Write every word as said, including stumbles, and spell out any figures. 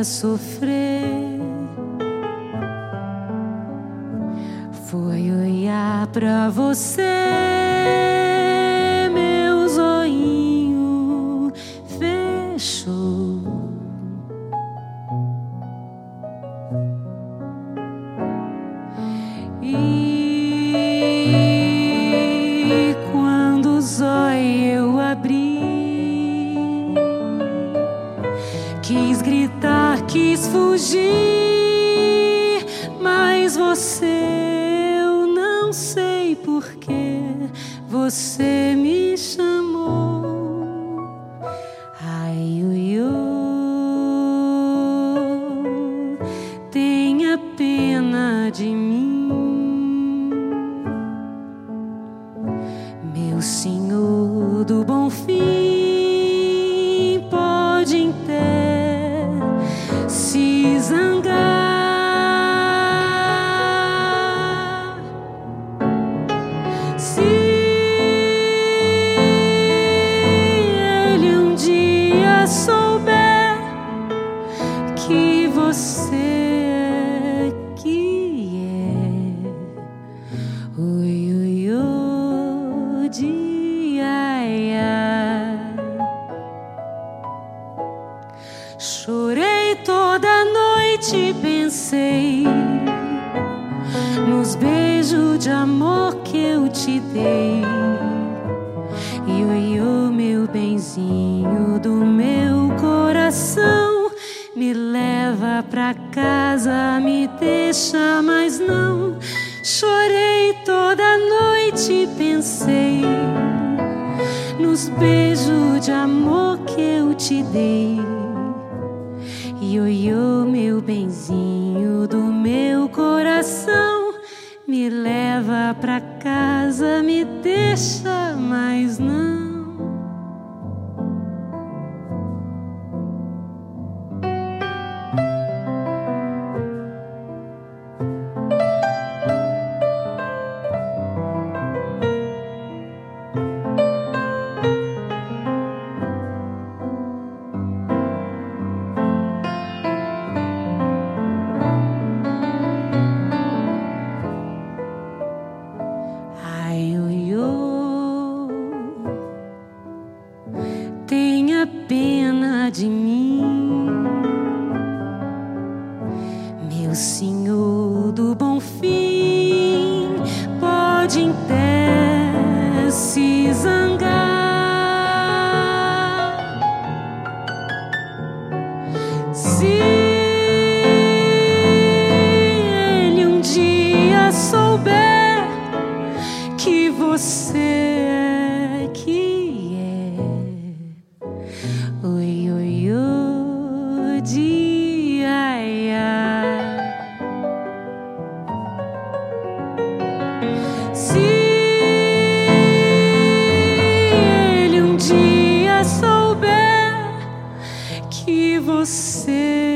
sofrer foi olhar pra você, meu zoinho fechou. E quando o zóio eu abri, quis gritar, quis fugir, mas você, eu não sei porquê, você me chamou. Ai, ui, oh, tenha pena de mim, meu Senhor do Bom Fim, pode até se zangar. Se ele um dia souber que você é que é, ui, ui, oh, de ai, ai. Chorei toda noite e pensei nos beijos de amor que eu te dei. E oi, oh, meu benzinho do meu coração, me leva pra casa, me deixa, mas não. Chorei toda noite e pensei nos beijos de amor que eu te dei. E oi, oh, meu benzinho do meu coração, me leva pra casa, me deixa, mas não. Ai, ui, oh, tenha pena de mim, meu Senhor do Bom Fim, pode até se zangar. Se ele um dia souber que você é que é, oi, oi, oh, de ai, ai. Se ele um dia souber que você